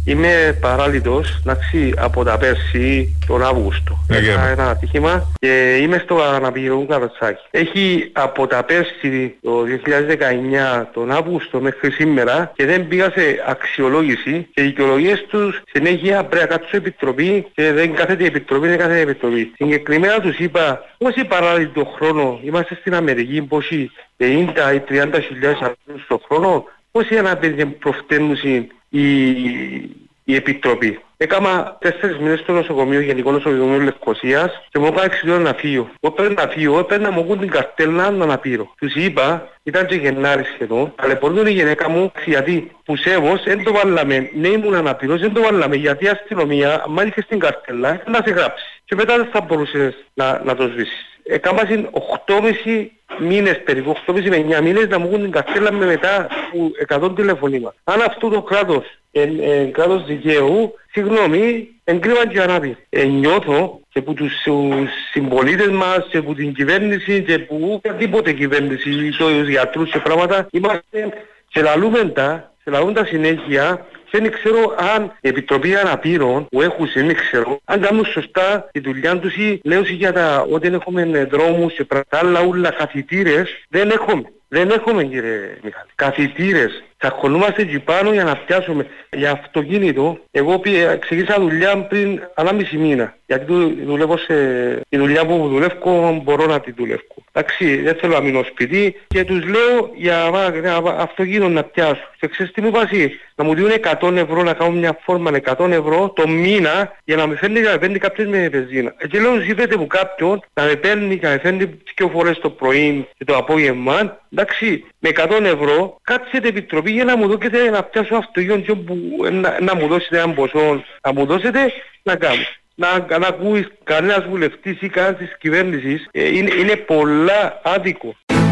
Είμαι παράλυτος, εντάξει, από τα πέρσι τον Αύγουστο. Έκανα ένα ατύχημα και είμαι στο αναπηρικό καροτσάκι. Έχει από τα πέρσι το 2019 τον Αύγουστο μέχρι σήμερα και δεν πήγα σε αξιολόγηση και οι δικαιολογίες τους συνέχεια πρέπει να κάτσω επιτροπή και δεν κάθεται η επιτροπή, δεν κάθεται η επιτροπή. Συγκεκριμένα τους είπα, όσοι παράλυτο χρόνο είμαστε στην Αμερική, πόσοι 50 ή 30 χιλιάδες ανθρώπους στον χρόνο, πόσοι αναπηρία προφταίνουν η Επιτροπή. Έκανα 4 μήνες στο νοσοκομείο, Γενικό Νοσοκομείο Λευκωσίας και μου είπα εξηγώ να φύγω. Έπαιρνα να μου βγουν την καρτέλα να αναπήρω. Τους είπα, ήταν και Γενάρη σχεδόν, ταλαιπωρούν η γυναίκα μου γιατί που σέβος δεν το βάλαμε. Ναι, ήμουν αναπήρος, δεν το βάλαμε γιατί η αστυνομία, αν είχες την καρτέλα, να σε γράψει. Και μετά δεν θα μπορούσες να το σβήσεις. Έκανα 8,5 μήνες περίπου, 8,5 με 9 μήνες να μου βγουν την καρτέλα με μετά 100 τηλεφωνήμα. Αν αυτό το κράτος κράτος δικαίου, συγγνώμη, εγκρίναν και ανάπηροι. Νιώθω και από τους συμπολίτες μας και από την κυβέρνηση και από οποιαδήποτε κυβέρνηση, τους γιατρούς και πράγματα, είμαστε σε λαλούμεντα συνέχεια. Δεν ξέρω αν η Επιτροπή Αναπήρων που έχουν, δεν ξέρω, αν κάνουν σωστά τη δουλειά τους ή λέω για ότι έχουμε δρόμους και άλλα ούλα καθητήρες, δεν έχουμε κύριε Μιχάλη. Καθητήρες. Τσακωνούμαστε εκεί πάνω για να πιάσουμε. Για αυτοκίνητο, εγώ ξεκίνησα δουλειά πριν 1,5 μήνα. Γιατί δουλεύω τη δουλειά που δουλεύω, μπορώ να τη δουλεύω. Εντάξει, δεν θέλω να μείνω σπίτι και τους λέω για αυτοκίνητο να πιάσω. Και ξέρεις τι μου πάσει, να μου δίνουν 100 ευρώ, να κάνω μια φόρμα 100 ευρώ το μήνα για να με παίρνει κάποιος με βενζίνα. Και λέω τους είπετε μου κάποιον να με παίρνει και να με φέρνει 2 φορές το πρωί και το απόγευμα. Εντάξει, με 100 ευρώ κάτσετε επιτροπή για να μου δώσετε να πιάσω αυτοκίνητο να μου δώσετε έναν ποσό, να μου δώσετε να κάνω. Να ακούεις κανένας βουλευτής ή κανένας της κυβέρνησης είναι πολλά άδικο.